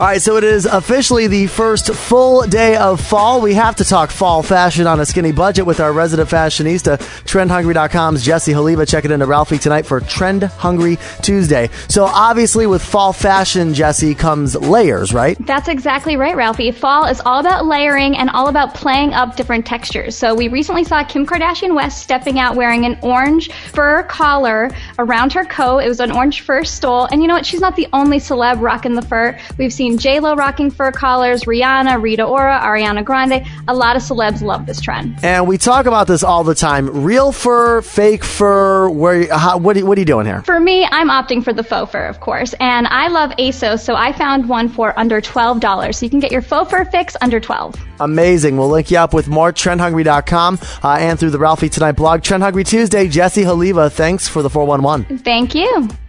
All right, so it is officially the first full day of fall. We have to talk fall fashion on a skinny budget with our resident fashionista, TrendHungry.com's Jessie Haliva, checking into Ralphie tonight for Trend Hungry Tuesday. So obviously with fall fashion, Jessie, comes layers, right? That's exactly right, Ralphie. Fall is all about layering and all about playing up different textures. So we recently saw Kim Kardashian West stepping out wearing an orange fur collar around her coat. It was an orange fur stole. And you know what? She's not the only celeb rocking the fur. We've seen J-Lo rocking fur collars, Rihanna, Rita Ora, Ariana Grande. A lot of celebs love this trend. And we talk about this all the time. Real fur, fake fur, what are you doing here? For me, I'm opting for the faux fur, of course. And I love ASOS, so I found one for under $12. So you can get your faux fur fix under $12. Amazing. We'll link you up with more TrendHungry.com and through the Ralphie Tonight blog. Trend Hungry Tuesday, Jessie Haliva, thanks for the 411. Thank you.